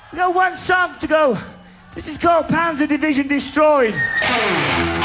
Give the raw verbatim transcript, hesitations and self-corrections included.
We got one song to go. This is called Panzer Division Destroyed.